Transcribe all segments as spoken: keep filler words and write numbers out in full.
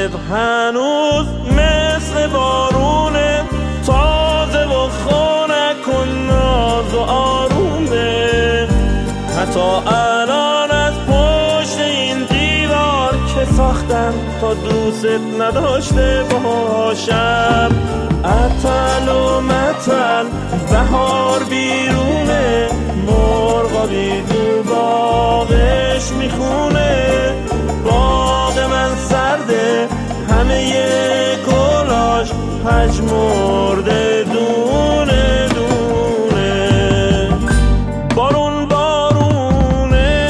بودنت هنوز مثل بارونه، تازه و خنک و ناز و آرومه. حتی الان از پشت این دیوار که ساختم تا دوست نداشته باشم، عطل و مطل بهار بیرونه، مرغا بیدو باغش میخونه. باغ من سرده همه گلاش پژمرده دونه دونه. بارون بارونه،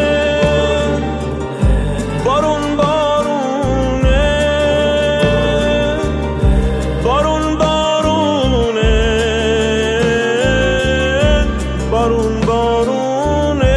بارون بارونه، بارون بارونه، بارون بارونه.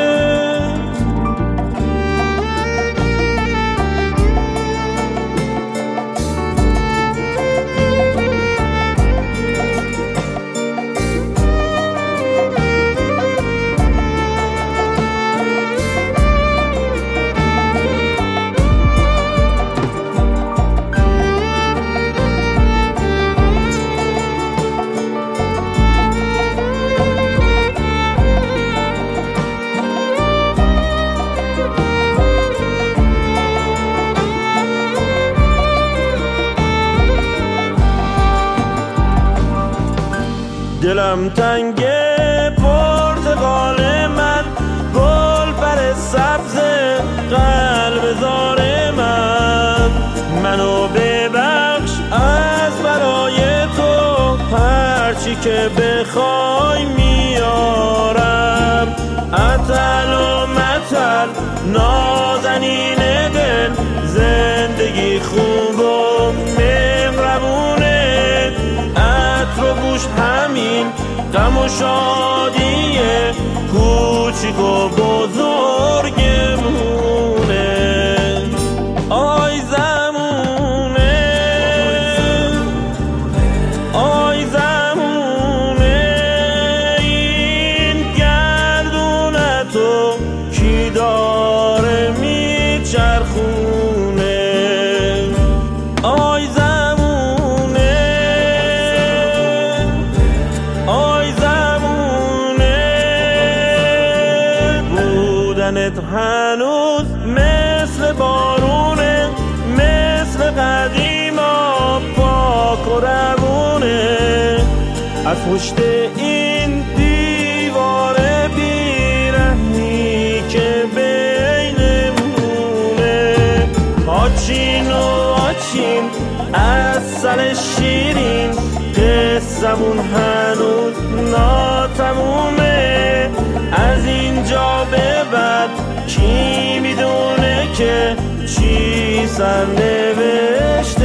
دلم تنگه پرتقال من، گل بر سبز قلب زار من. منو ببخش از برای تو، هرچی که بخوای میارم. عطل و مطل نازنین دل، زندگی خوب و مهربونه. عطر و بوش همین غم و شادیه، کوچیک و بزرگمونه. آی زمونه، آی زمونه، این گردونتو کی داره میچرخونه. آی زمونه، آی زمونه، بودنت هنوز مثل بارونه، مثل قدیما پاک و روونه. از پشت این دیوار بیرحمی که بینمونه، آچین و آچین عسل شیرین، قصمون هنوز ناتمومه. از اینجا به بعد کی میدونه که چی سرنوشت